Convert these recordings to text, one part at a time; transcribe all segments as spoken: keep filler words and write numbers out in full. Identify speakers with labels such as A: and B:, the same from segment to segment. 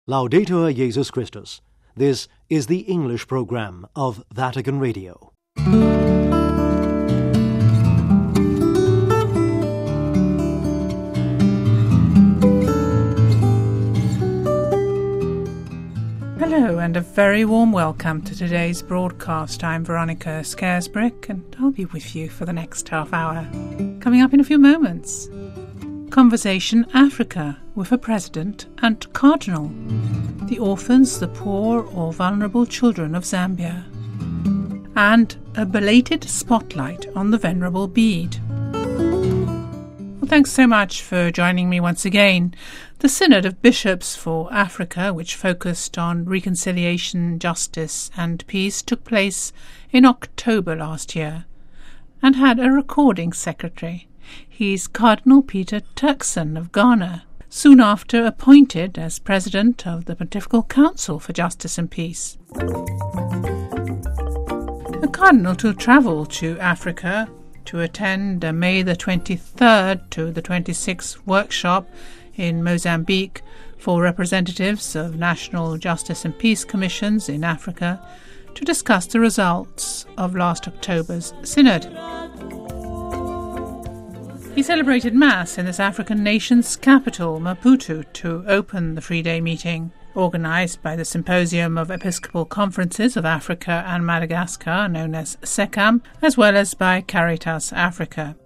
A: Laudetur Jesus Christus. This is the English program of Vatican Radio.
B: Hello and a very warm welcome to today's broadcast. I'm Veronica Scaresbrick and I'll be with you for the next half hour. Coming up in a few moments, Conversation Africa with a President and Cardinal, the orphans, the poor or vulnerable children of Zambia, and a belated spotlight on the Venerable Bede. Well, thanks so much for joining me once again. The Synod of Bishops for Africa, which focused on reconciliation, justice and peace, took place in October last year and had a recording secretary. He's Cardinal Peter Turkson of Ghana, soon after appointed as President of the Pontifical Council for Justice and Peace. The Cardinal will travel to Africa to attend a May the twenty-third to the twenty-sixth workshop in Mozambique for representatives of national justice and peace commissions in Africa to discuss the results of last October's synod. He celebrated Mass in this African nation's capital, Maputo, to open the three-day meeting, organised by the Symposium of Episcopal Conferences of Africa and Madagascar, known as SECAM, as well as by Caritas Africa,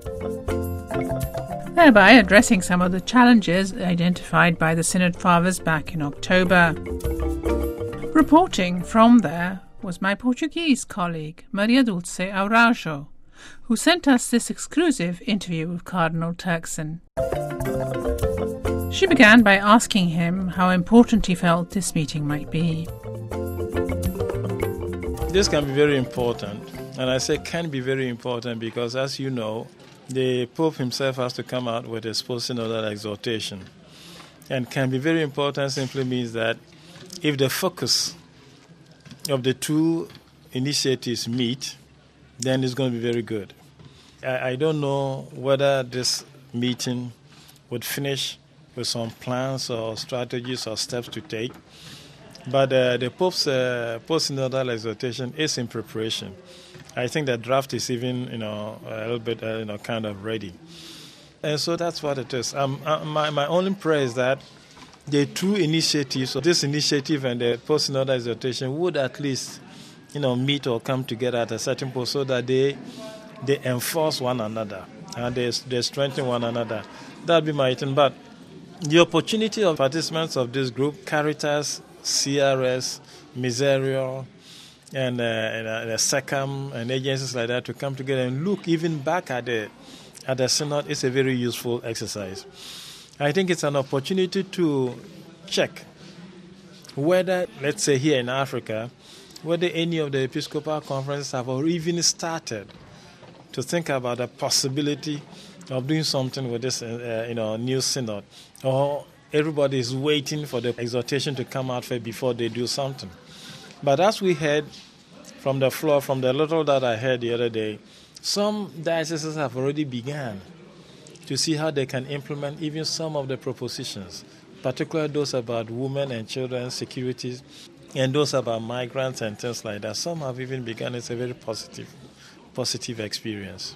B: thereby addressing some of the challenges identified by the Synod Fathers back in October. Reporting from there was my Portuguese colleague, Maria Dulce Araujo, who sent us this exclusive interview with Cardinal Turkson. She began by asking him how important he felt this meeting might be.
C: This can be very important, and I say can be very important because, as you know, the Pope himself has to come out with a post-synodal exhortation. And can be very important simply means that if the focus of the two initiatives meet, then it's going to be very good. I, I don't know whether this meeting would finish with some plans or strategies or steps to take, but uh, the Pope's uh, post-synodal exhortation is in preparation. I think the draft is even, you know, a little bit, uh, you know, kind of ready. And so that's what it is. Um, uh, my, my only prayer is that the two initiatives, so this initiative and the post-synodal exhortation, would at least, you know, meet or come together at a certain point so that they they enforce one another and they, they strengthen one another. That would be my thing. But the opportunity of participants of this group, Caritas, C R S, Miserio, and, uh, and uh, SECAM and agencies like that to come together and look even back at the at the synod is a very useful exercise. I think it's an opportunity to check whether, let's say here in Africa, whether any of the Episcopal conferences have even started to think about the possibility of doing something with this uh, you know, new synod, or everybody is waiting for the exhortation to come out first before they do something. But as we heard from the floor, from the little that I heard the other day, some dioceses have already begun to see how they can implement even some of the propositions, particularly those about women and children security, and those about migrants and things like that. Some have even begun. It's a very positive, positive experience.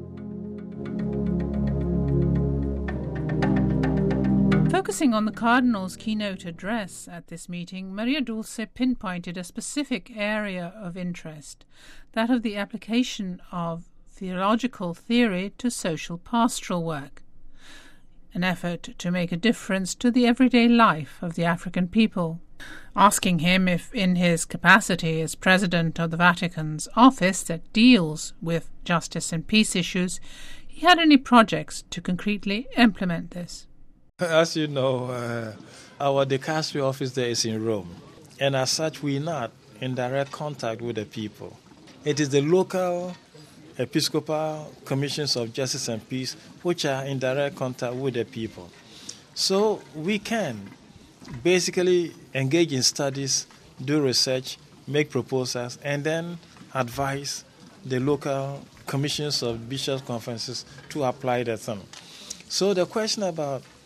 B: Focusing on the Cardinal's keynote address at this meeting, Maria Dulce pinpointed a specific area of interest, that of the application of theological theory to social pastoral work, an effort to make a difference to the everyday life of the African people. Asking him if, in his capacity as President of the Vatican's office that deals with justice and peace issues, he had any projects to concretely implement this.
C: As you know, uh, our dicastery office there is in Rome, and as such we're not in direct contact with the people. It is the local Episcopal Commissions of Justice and Peace which are in direct contact with the people. So we can basically engage in studies, do research, make proposals, and then advise the local commissions of bishops' conferences to apply that thing. So the question about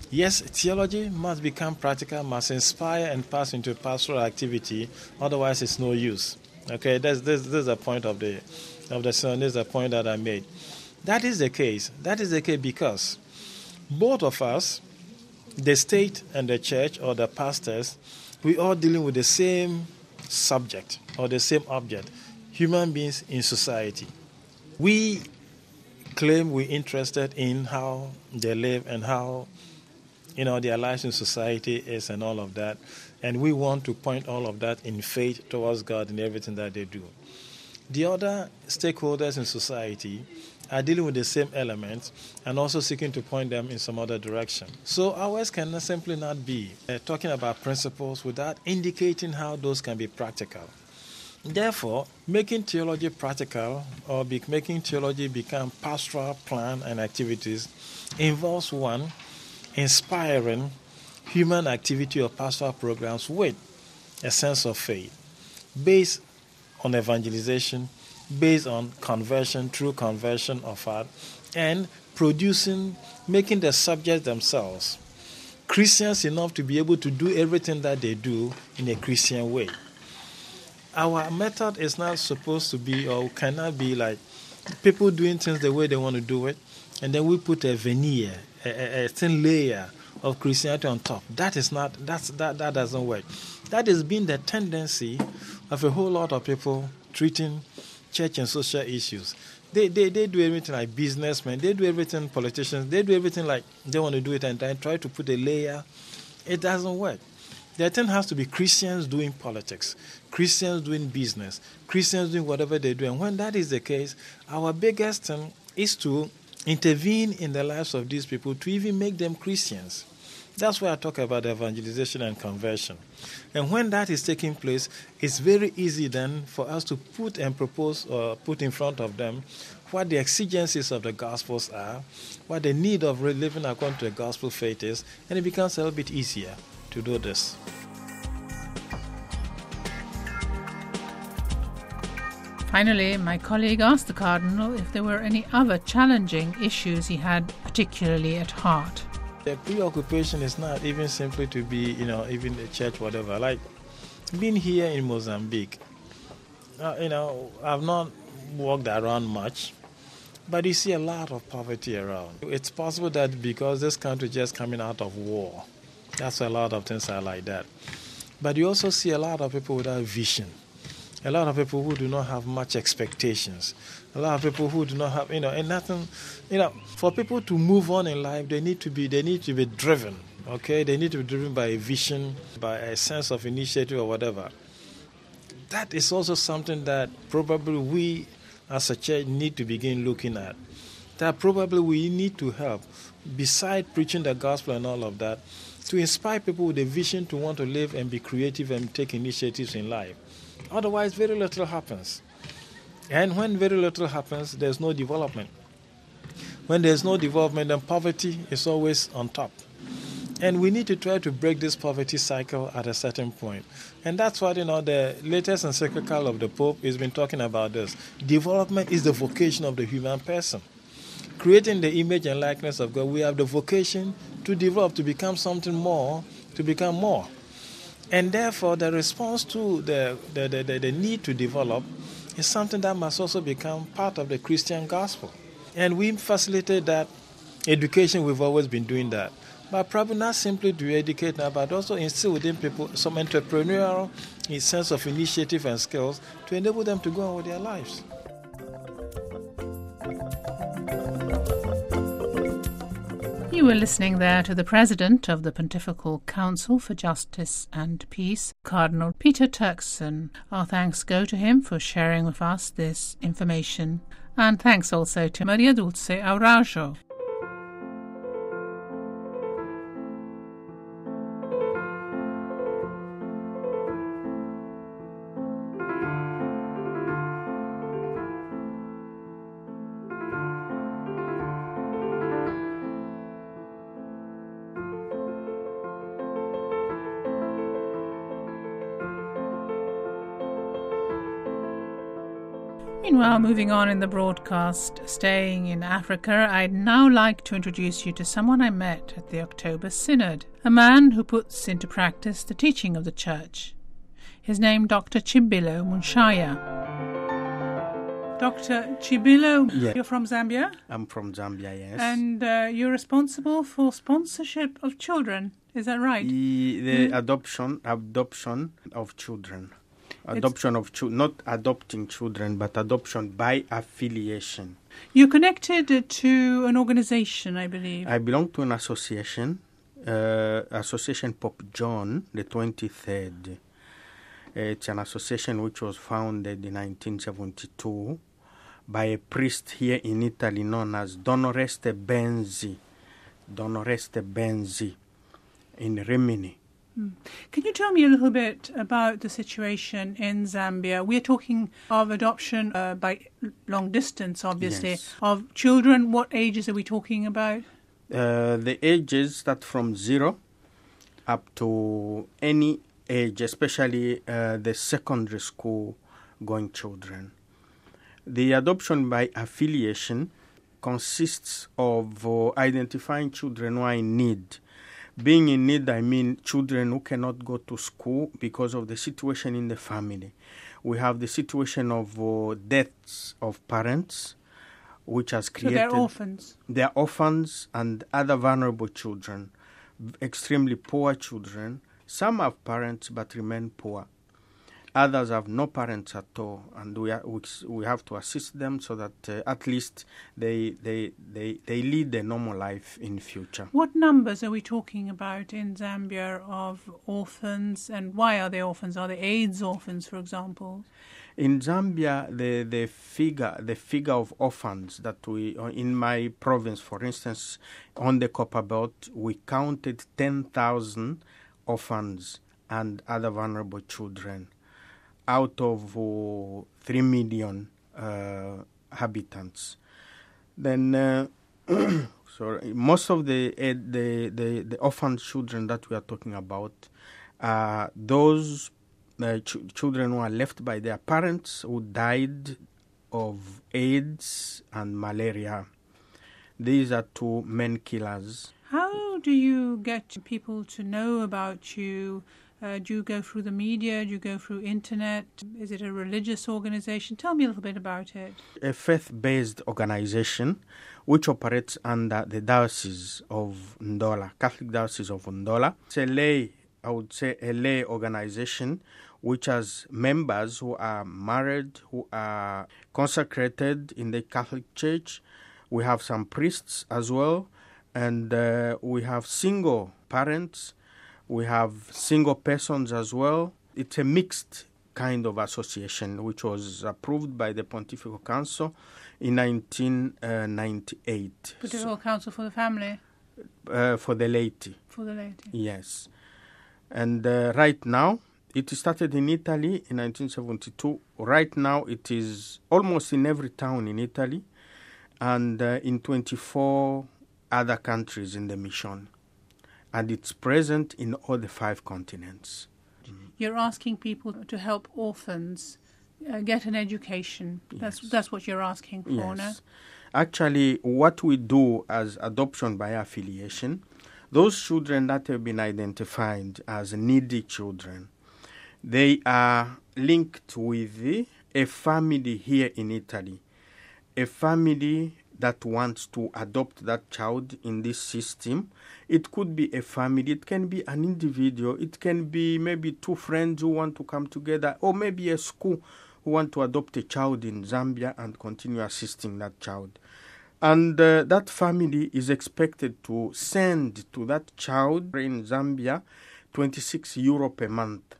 C: Yes, theology must become practical, must inspire and pass into pastoral activity, otherwise it's no use. Okay, that's, this, this is the point of the of the sermon, this is the point that I made. That is the case. That is the case because both of us, the state and the church or the pastors, we all dealing with the same subject or the same object, human beings in society. We claim we're interested in how they live and how, you know, their lives in society is and all of that. And we want to point all of that in faith towards God in everything that they do. The other stakeholders in society are dealing with the same elements and also seeking to point them in some other direction. So ours can simply not be uh, talking about principles without indicating how those can be practical. Therefore, making theology practical or be, making theology become pastoral plan and activities involves, one, inspiring human activity or pastoral programs with a sense of faith based on evangelization, based on conversion, true conversion of heart, and producing, making the subjects themselves Christians enough to be able to do everything that they do in a Christian way. Our method is not supposed to be or cannot be like people doing things the way they want to do it, and then we put a veneer, a, a, a thin layer of Christianity on top. That is not, that's, that, that doesn't work. That has been the tendency of a whole lot of people treating church and social issues. They, they, they do everything like businessmen. They do everything politicians. They do everything like they want to do it and then try to put a layer. It doesn't work. The thing has to be Christians doing politics, Christians doing business, Christians doing whatever they do. And when that is the case, our biggest thing is to intervene in the lives of these people to even make them Christians. That's why I talk about evangelization and conversion. And when that is taking place, it's very easy then for us to put and propose or put in front of them what the exigencies of the Gospels are, what the need of living according to the gospel faith is, and it becomes a little bit easier to do this.
B: Finally, my colleague asked the Cardinal if there were any other challenging issues he had particularly at heart.
C: The preoccupation is not even simply to be, you know, even the church, whatever. Like, being here in Mozambique, uh, you know, I've not walked around much, but you see a lot of poverty around. It's possible that because this country is just coming out of war, that's why a lot of things are like that. But you also see a lot of people without vision. A lot of people who do not have much expectations. A lot of people who do not have, you know, and nothing, you know, for people to move on in life, they need to be, they need to be driven, okay? They need to be driven by a vision, by a sense of initiative or whatever. That is also something that probably we as a church need to begin looking at. That probably we need to help, beside preaching the gospel and all of that, to inspire people with a vision to want to live and be creative and take initiatives in life. Otherwise, very little happens. And when very little happens, there's no development. When there's no development, then poverty is always on top. And we need to try to break this poverty cycle at a certain point. And that's why, you know, the latest encyclical of the Pope has been talking about this. Development is the vocation of the human person. Creating the image and likeness of God, we have the vocation to develop, to become something more, to become more. And therefore, the response to the, the, the, the, the need to develop is something that must also become part of the Christian gospel. And we facilitate that education. We've always been doing that. But probably not simply to educate now, but also instill within people some entrepreneurial sense of initiative and skills to enable them to go on with their lives.
B: You were listening there to the President of the Pontifical Council for Justice and Peace, Cardinal Peter Turkson. Our thanks go to him for sharing with us this information. And thanks also to Maria Dulce Aurajo. Meanwhile, moving on in the broadcast, staying in Africa, I'd now like to introduce you to someone I met at the October Synod, a man who puts into practice the teaching of the Church. His name, Doctor Chibilo Munshaya. Doctor Chibilo,
D: yeah.
B: You're from Zambia?
D: I'm from Zambia, yes.
B: And uh, you're responsible for sponsorship of children, is that right?
D: The, the
B: Mm.
D: adoption adoption of children. Adoption it's, of children, not adopting children, but adoption by affiliation.
B: You're connected to an organization, I believe.
D: I belong to an association, uh, Association Pope John the twenty-third. It's an association which was founded in nineteen seventy-two by a priest here in Italy known as Don Oreste Benzi. Don Oreste Benzi in Rimini.
B: Mm. Can you tell me a little bit about the situation in Zambia? We're talking of adoption uh, by long distance, obviously,
D: yes.
B: of children. What ages are we talking about?
D: Uh, the ages start from zero up to any age, especially uh, the secondary school going children. The adoption by affiliation consists of uh, identifying children who are in need. Being in need, I mean children who cannot go to school because of the situation in the family. We have the situation of uh, deaths of parents, which has created...
B: So they're orphans?
D: They're orphans and other vulnerable children, extremely poor children. Some have parents but remain poor. Others have no parents at all, and we are, we have to assist them so that uh, at least they, they they they lead a normal life in future.
B: What numbers are we talking about in Zambia of orphans, and why are they orphans? Are they AIDS orphans, for example?
D: In Zambia, the, the figure the figure of orphans that we in my province, for instance, on the Copper Belt, we counted ten thousand orphans and other vulnerable children out of uh, three million uh, habitants. Then, uh, sorry, most of the, uh, the the the orphan children that we are talking about are those uh, ch- children who are left by their parents who died of AIDS and malaria. These are two main killers.
B: How do you get people to know about you? Uh, do you go through the media? Do you go through internet? Is it a religious organization? Tell me a little bit about it.
D: A faith-based organization which operates under the Diocese of Ndola, Catholic Diocese of Ndola. It's a lay, I would say, a lay organization which has members who are married, who are consecrated in the Catholic Church. We have some priests as well, and uh, we have single parents. We have single persons as well. It's a mixed kind of association which was approved by the Pontifical Council in nineteen ninety-eight.
B: Pontifical so, Council for the Family?
D: Uh, for the laity.
B: For the laity.
D: Yes. And uh, right now, it started in Italy in nineteen seventy-two. Right now, it is almost in every town in Italy and uh, in twenty-four other countries in the mission. And it's present in all the five continents.
B: You're asking people to help orphans uh, get an education. That's
D: Yes.
B: that's what you're asking for,
D: Yes.
B: no?
D: Actually, what we do as adoption by affiliation, those children that have been identified as needy children, they are linked with a family here in Italy, a family that wants to adopt that child in this system. It could be a family, it can be an individual, it can be maybe two friends who want to come together, or maybe a school who want to adopt a child in Zambia and continue assisting that child. And uh, that family is expected to send to that child in Zambia twenty-six euro per month.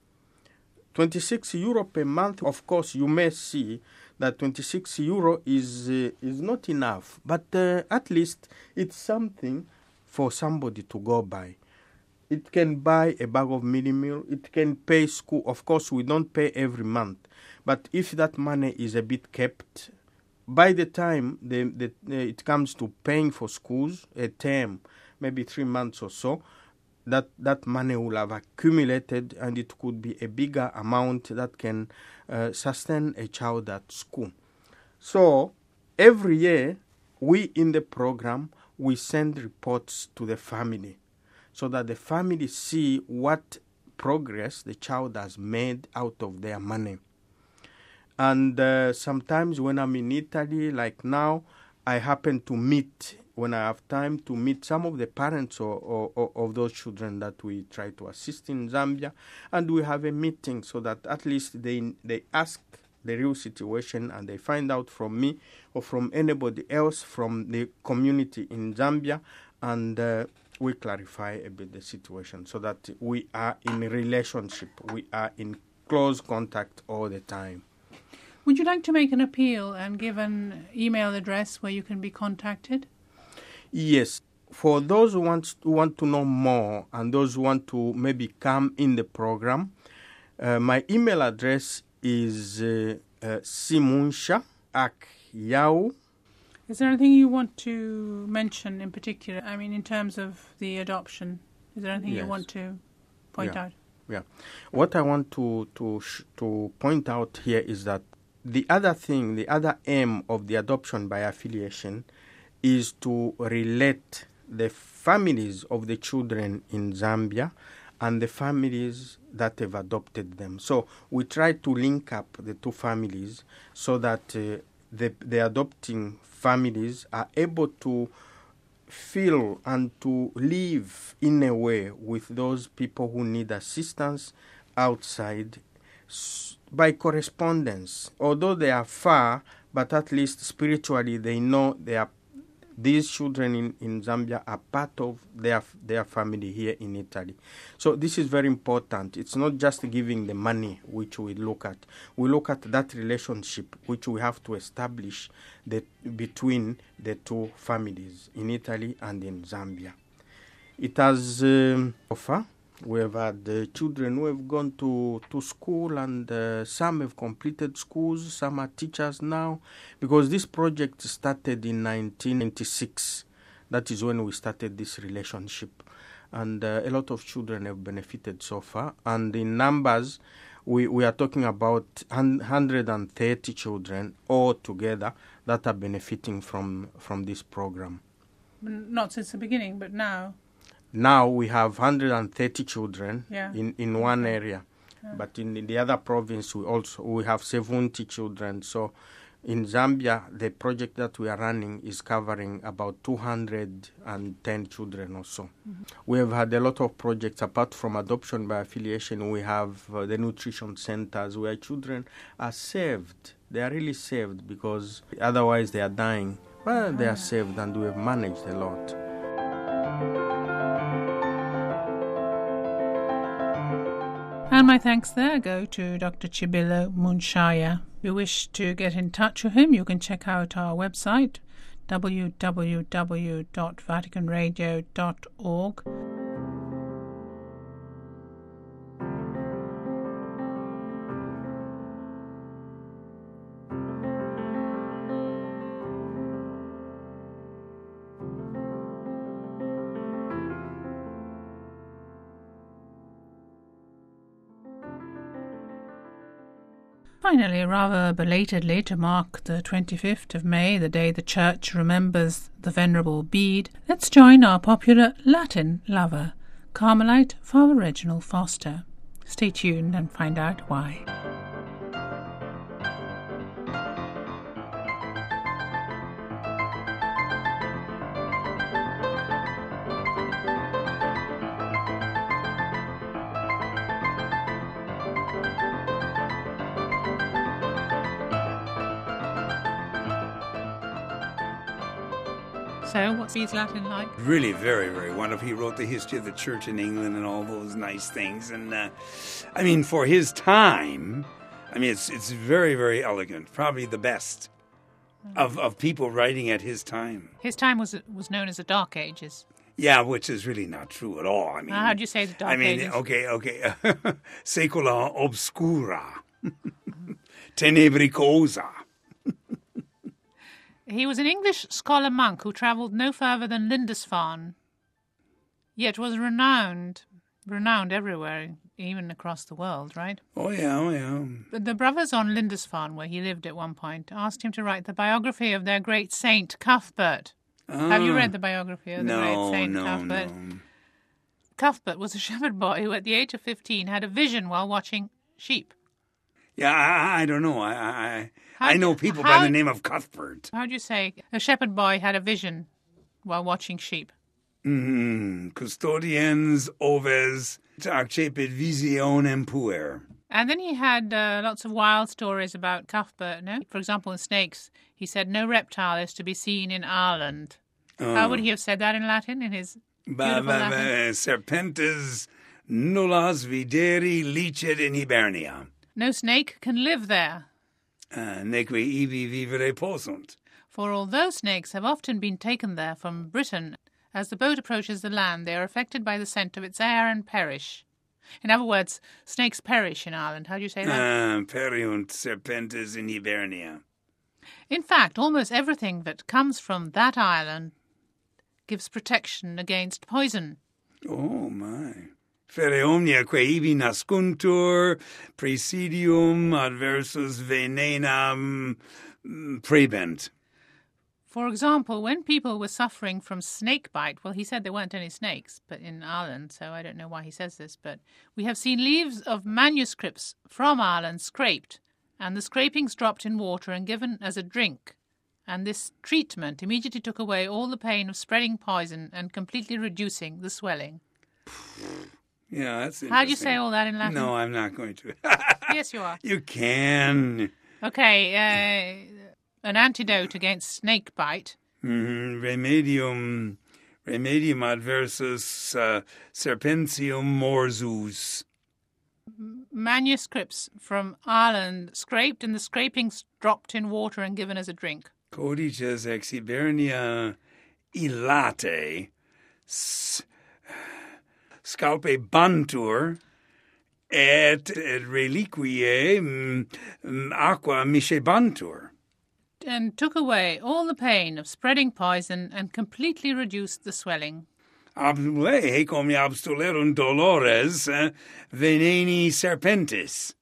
D: twenty-six euro per month, of course, you may see that twenty-six euro is uh, is not enough, but uh, at least it's something for somebody to go by. It can buy a bag of mini meal. It can pay school. Of course, we don't pay every month, but if that money is a bit kept, by the time the, the, uh, it comes to paying for schools, a term, maybe three months or so, that, that money will have accumulated, and it could be a bigger amount that can uh, sustain a child at school. So every year, we in the program, we send reports to the family so that the family see what progress the child has made out of their money. And uh, sometimes when I'm in Italy, like now, I happen to meet, when I have time, to meet some of the parents or, or, or of those children that we try to assist in Zambia, and we have a meeting so that at least they they ask the real situation and they find out from me or from anybody else from the community in Zambia, and uh, we clarify a bit the situation so that we are in a relationship, we are in close contact all the time.
B: Would you like to make an appeal and give an email address where you can be contacted?
D: Yes. For those who want, who want to know more and those who want to maybe come in the program, uh, my email address is uh, uh, simunsha at yahoo.
B: Is there anything you want to mention in particular? I mean, in terms of the adoption, is there anything
D: Yes.
B: you want to point
D: Yeah.
B: out?
D: Yeah. What I want to, to, sh- to point out here is that the other thing, the other aim of the adoption by affiliation is to relate the families of the children in Zambia and the families that have adopted them. So we try to link up the two families so that uh, the, the adopting families are able to feel and to live in a way with those people who need assistance outside by correspondence. Although they are far, but at least spiritually they know they are, these children in, in Zambia are part of their their family here in Italy. So this is very important. It's not just giving the money which we look at. We look at that relationship which we have to establish the, between the two families in Italy and in Zambia. It has um, offer. We have had uh, children who have gone to, to school, and uh, some have completed schools, some are teachers now, because this project started in nineteen ninety-six. That is when we started this relationship. And uh, a lot of children have benefited so far. And in numbers, we, we are talking about one hundred thirty children altogether that are benefiting from, from this program.
B: Not since the beginning, but now.
D: Now we have one hundred thirty children
B: Yeah.
D: in, in one
B: Okay.
D: area,
B: Yeah.
D: but in, in the other province we also we have seventy children. So in Zambia, the project that we are running is covering about two hundred ten children or so. Mm-hmm. We have had a lot of projects apart from adoption by affiliation. We have uh, the nutrition centers where children are saved. They are really saved because otherwise they are dying. Well, they are saved, and we have managed a lot.
B: And my thanks there go to Doctor Chibilo Munshaya. If you wish to get in touch with him, you can check out our website, w w w dot vatican radio dot org. Finally, rather belatedly, to mark the twenty-fifth of May, the day the Church remembers the Venerable Bede, let's join our popular Latin lover, Carmelite Father Reginald Foster. Stay tuned and find out why. So, what's his Latin like?
E: Really very, very wonderful. He wrote the history of the church in England and all those nice things. And, uh, I mean, for his time, I mean, it's it's very, very elegant. Probably the best of, of people writing at his time.
B: His time was was known as the Dark Ages.
E: Yeah, which is really not true at all. I mean,
B: How do you say the Dark
E: I mean,
B: Ages?
E: okay, okay. Secula obscura. Tenebricosa.
B: He was an English scholar monk who travelled no further than Lindisfarne. Yet was renowned, renowned everywhere, even across the world, right?
E: Oh, yeah, oh, yeah.
B: The, the brothers on Lindisfarne, where he lived at one point, asked him to write the biography of their great saint, Cuthbert.
E: Ah.
B: Have you read the biography of the
E: no,
B: great saint
E: no,
B: Cuthbert?
E: no.
B: Cuthbert was a shepherd boy who, at the age of fifteen, had a vision while watching sheep.
E: Yeah, I, I don't know. I I,
B: How
E: I
B: do-
E: know people
B: how-
E: by the name of Cuthbert.
B: How do you say a shepherd boy had a vision while watching sheep?
E: Mm, custodiens oves accepit visionem puer.
B: And then he had uh, lots of wild stories about Cuthbert, no? For example, in snakes, he said no reptile is to be seen in Ireland. How would he have said that in Latin, in his
E: Ba,
B: beautiful
E: ba,
B: Latin?
E: ba, serpentes nullas videri licet in Hibernia.
B: No snake can live there.
E: Uh, neque ibi vivere possunt.
B: For although snakes have often been taken there from Britain, as the boat approaches the land, they are affected by the scent of its air and perish. In other words, snakes perish in Ireland. How do you say that?
E: Uh, periunt serpentes in Hibernia.
B: In fact, almost everything that comes from that island gives protection against poison.
E: Oh, my. Fere omnia quae ibi nascuntur praesidium adversus venenam mm, prebent.
B: For example, when people were suffering from snake bite, well, he said there weren't any snakes, but in Ireland, so I don't know why he says this, but we have seen leaves of manuscripts from Ireland scraped, and the scrapings dropped in water and given as a drink. And this treatment immediately took away all the pain of spreading poison and completely reducing the swelling.
E: Yeah, that's interesting.
B: How do you say all that in Latin?
E: No, I'm not going to.
B: Yes, you are.
E: You can.
B: Okay, uh, an antidote against snake bite.
E: Mm-hmm. Remedium, remedium adversus uh, serpentium morsus.
B: Manuscripts from Ireland scraped and the scrapings dropped in water and given as a drink.
E: Codices ex Hibernia illate s- scalpe bantur et, et reliquiae mm, mm, aqua miscebantur.
B: And took away all the pain of spreading poison and completely reduced the swelling.
E: Abstule, haec omnia abstulerunt dolores uh, veneni serpentis.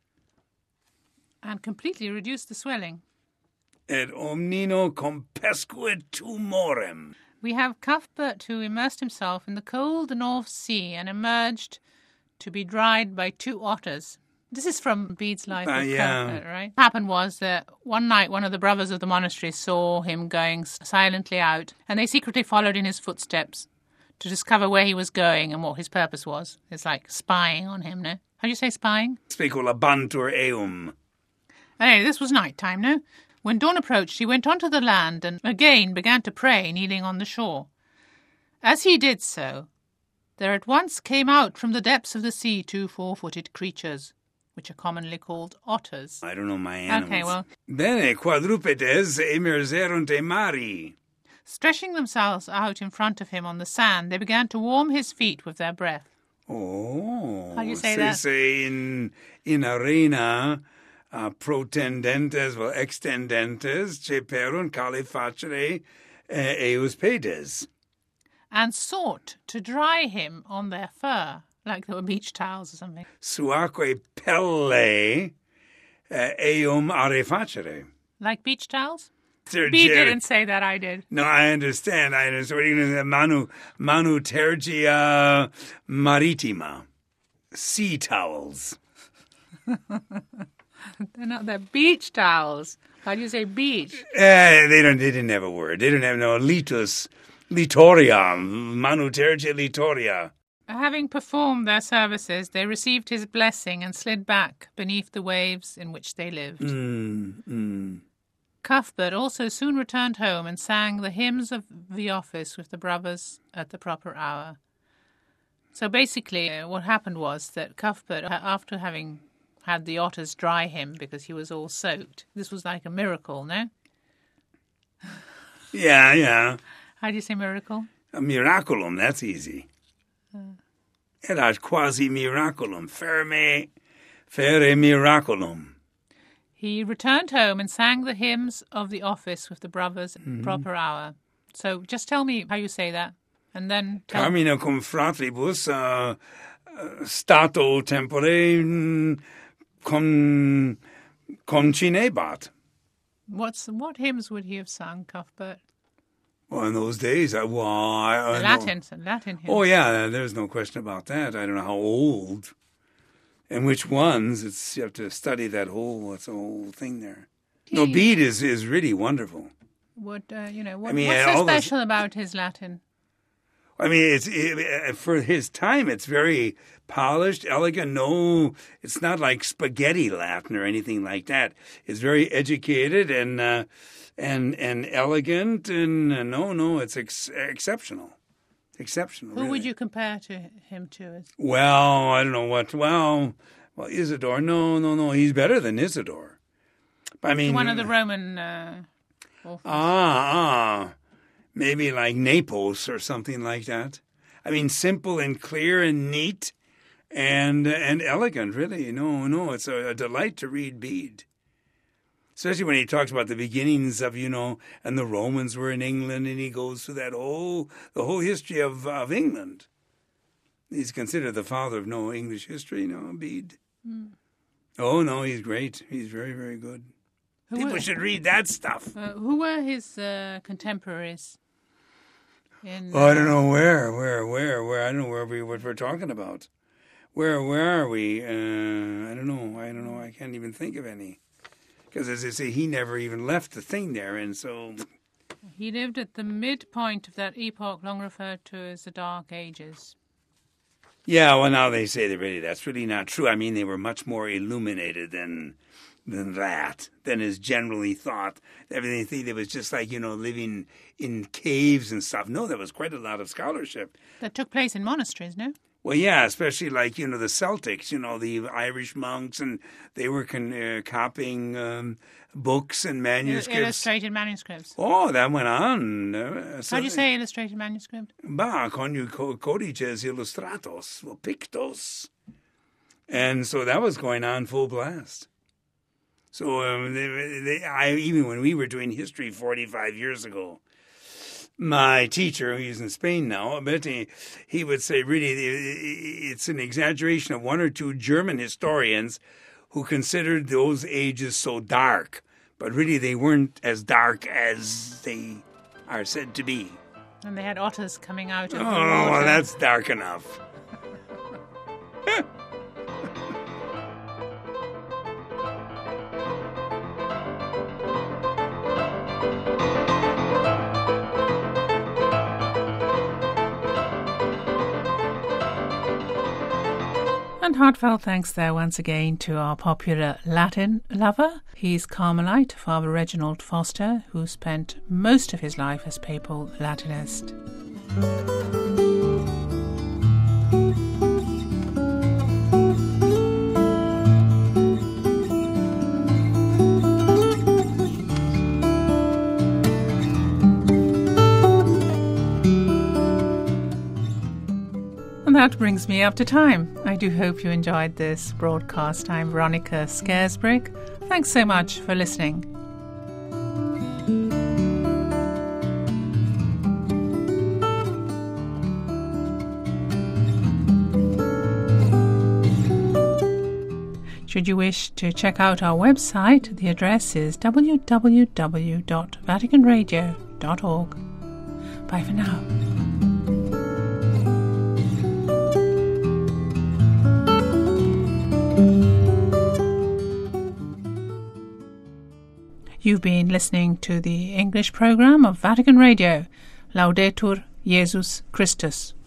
B: And completely reduced the swelling.
E: Et omnino compescuit tumorem.
B: We have Cuthbert who immersed himself in the cold North Sea and emerged to be dried by two otters. This is from Bede's Life
E: Uh,
B: of
E: yeah.
B: Cuthbert, right? What happened was that one night one of the brothers of the monastery saw him going silently out, and they secretly followed in his footsteps to discover where he was going and what his purpose was. It's like spying on him, no? How do you say spying?
E: Specula bantur eum.
B: Anyway, this was night time, no? When dawn approached, he went onto the land and again began to pray, kneeling on the shore. As he did so, there at once came out from the depths of the sea two four-footed creatures, which are commonly called otters.
E: I don't know my animals.
B: Okay, well-
E: Bene, quadrupedes emerserunt e mari.
B: Stretching themselves out in front of him on the sand, they began to warm his feet with their breath.
E: Oh.
B: How do you say
E: se
B: that?
E: se in, in arena uh, protendentes, well, extendentes, ceperunt calefacere uh, eus pedes.
B: And sought to dry him on their fur, like they were beach towels or something.
E: Suaque pelle uh, eum arefacere.
B: Like beach towels?
E: Sir
B: Bede
E: Jerry-
B: didn't say that, I did.
E: No, I understand. I understand. What are you going to say? Manu, manu tergia maritima. Sea towels.
B: They're not, they're beach towels. How do you say beach?
E: Eh, they don't. They didn't have a word. They didn't have no litus, litoria, manu tergia litoria.
B: Having performed their services, they received his blessing and slid back beneath the waves in which they lived.
E: Mm, mm.
B: Cuthbert also soon returned home and sang the hymns of the office with the brothers at the proper hour. So basically, uh, what happened was that Cuthbert, uh, after having had the otters dry him because he was all soaked, this was like a miracle, no?
E: Yeah, yeah.
B: How do you say miracle?
E: A miraculum. That's easy. Erat quasi miraculum. Ferme, fere miraculum.
B: He returned home and sang the hymns of the office with the brothers at the
E: Mm-hmm.
B: proper hour. So just tell me how you say that. And then... Tell-
E: Carmina cum fratribus uh, uh, stato tempore mm, con, concinebat.
B: What's, what hymns would he have sung, Cuthbert?
E: Well, in those days, I, well, I, I
B: The
E: know.
B: Latin, so Latin hymns.
E: Oh, yeah, there's no question about that. I don't know how old and which ones. It's you have to study that whole, it's a whole thing there. No,
B: He-
E: Bede is, is really wonderful.
B: What, uh, you know, what,
E: I mean,
B: what's
E: uh,
B: so
E: all those-
B: special about his Latin?
E: I mean, it's it, for his time. It's very polished, elegant. No, it's not like spaghetti Latin or anything like that. It's very educated and uh, and and elegant. And uh, no, no, it's ex- exceptional, exceptional.
B: Who
E: really.
B: would you compare to him to? As
E: Well, I don't know what. Well, well, Isidore. No, no, no. He's better than Isidore. I mean,
B: one of the Roman... Uh, authors?
E: Ah, ah. Maybe like Naples or something like that. I mean, simple and clear and neat and and elegant, really. No, no, it's a, a delight to read Bede. Especially when he talks about the beginnings of, you know, and the Romans were in England, and he goes through that whole, the whole history of, of England. He's considered the father of no English history, no, Bede. Mm. Oh, no, he's great. He's very, very good.
B: Who
E: People
B: were,
E: should read that stuff.
B: uh, who were his uh, contemporaries? In,
E: Oh, I don't know where, where, where, where. I don't know where we what we're talking about. Where, where are we? Uh, I don't know. I don't know. I can't even think of any. Because as I say, he never even left the thing there, and so
B: He lived at the midpoint of that epoch long referred to as the Dark Ages.
E: yeah. Well, now they say that really that's really not true. I mean, they were much more illuminated than than that, than is generally thought. Everything think it was just like, you know, living in caves and stuff. No, there was quite a lot of scholarship.
B: That took place in monasteries, no?
E: Well, yeah, especially like, you know, the Celtics, you know, the Irish monks, and they were con- uh, copying um, books and manuscripts.
B: Illustrated manuscripts.
E: Oh, that went on. Uh,
B: How do you say illustrated manuscript?
E: Ba, con codices illustratos, or pictos. And so that was going on full blast. So um, they, they, I, even when we were doing history forty-five years ago, my teacher, who's in Spain now, I bet he, he would say, really, it's an exaggeration of one or two German historians who considered those ages so dark. But really, they weren't as dark as they are said to be.
B: And they had otters coming out of
E: Oh,
B: the water.
E: well, that's dark enough.
B: And heartfelt thanks there once again to our popular Latin lover. He's Carmelite, Father Reginald Foster, who spent most of his life as papal Latinist. And that brings me up to time. I do hope you enjoyed this broadcast. I'm Veronica Scaresbrick. Thanks so much for listening. Should you wish to check out our website, the address is w w w dot vatican radio dot org. Bye for now. You've been listening to the English program of Vatican Radio. Laudetur Jesus Christus.